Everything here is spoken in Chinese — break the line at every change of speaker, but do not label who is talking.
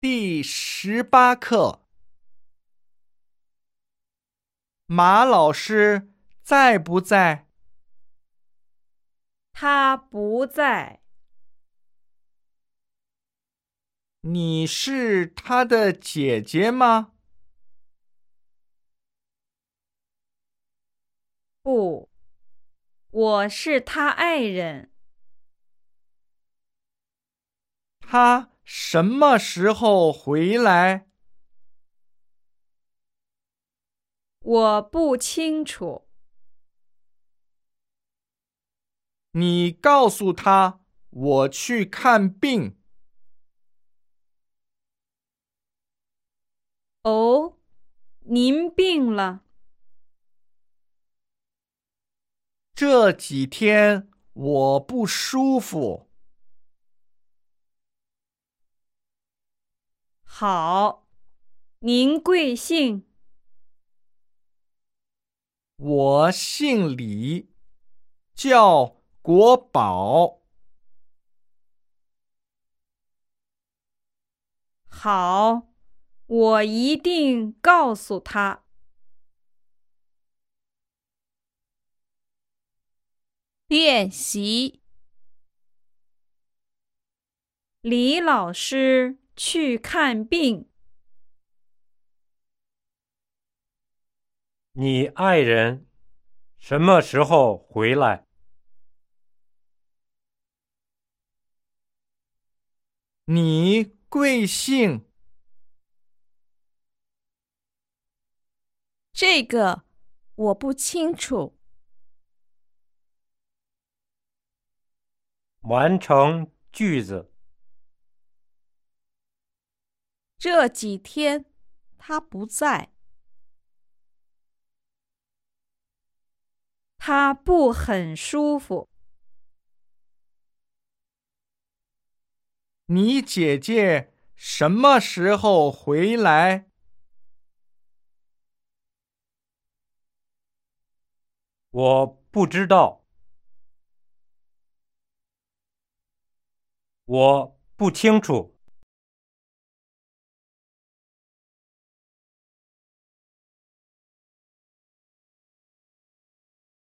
第18课，马老师在不在？
他不在。
你是他的姐姐吗？
不，我是他爱人。
他什么时候回来？
我不清楚。
你告诉他，我去看病。
哦，您病了？
这几天我不舒服。
好，您贵姓？
我姓李，叫国宝。
好，我一定告诉他。
练习。
李老师去看病。
你爱人什么时候回来？
你贵姓？
这个我不清楚。
完成句子。
这几天他不在。
他不很舒服。
你姐姐什么时候回来？
我不知道。我不清楚。